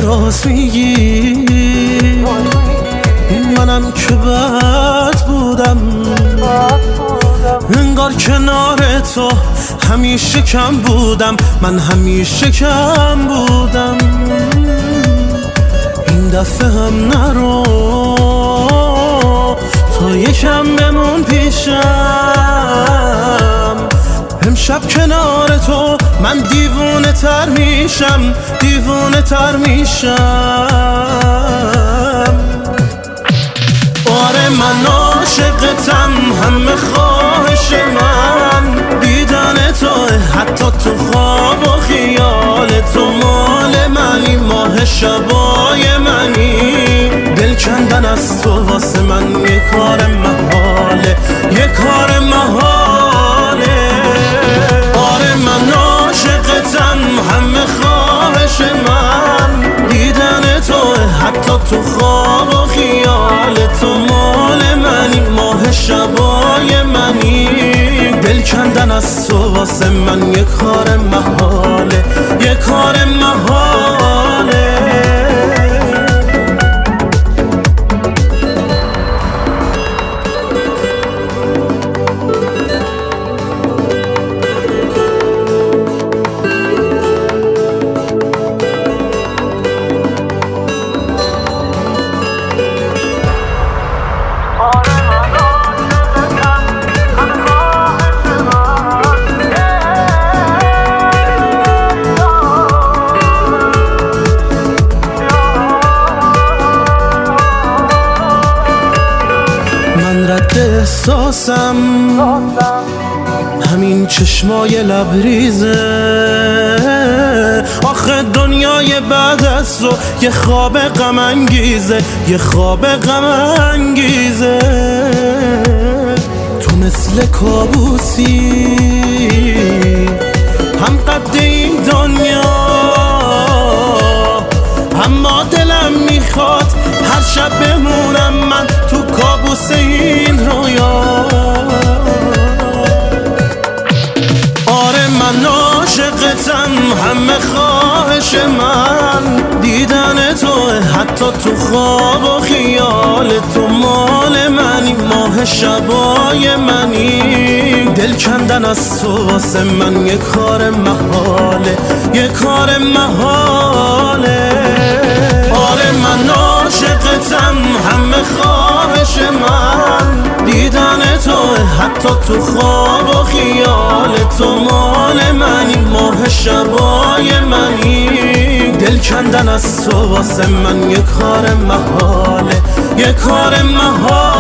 راست میگی منم که بد بودم، انگار کنار تو همیشه کم بودم، من همیشه کم بودم. این دفعه هم نرو تا یکم بمون پیشم، امشب کنار تو من دیوونه تر میشم، دیوونه تر میشم. آره من عاشقتم، همه خواهش من دیدن توه، حتی تو خواب و خیال تو مال منی، ماه شبای منی، دل کندن از تو واسه من یه کار محاله، یه کار محاله. آره من عاشقتم، همه خواهش من دیدن توه، حتی تو خواب و خیال تو مال منی، ماه شبای منی، دل کندن از تو واسه من یه کار محاله، یه کار محاله. احساسم همین چشمای لبریزه، آخه دنیای بعد از تو یه خواب غم انگیزه، یه خواب غم انگیزه. تو مثل کابوسی هم قد این دنیا، اما دلم میخواد هر شب بمونم من تو کابوس این رویا. آره من عاشقتم، همه خواهش من دیدن توه، حتی تو خواب و خیال تو مال منی، ماه شبای منی، دل کندن از تو واسه من یه کار محاله، یه کار محاله. آره من عاشقتم، همه خواهش من دیدن توه، حتی تو خواب و خیال تو مال منی، ماه شبای منی، دل کندن از تو واسه من یه کار محاله، یه کار محاله.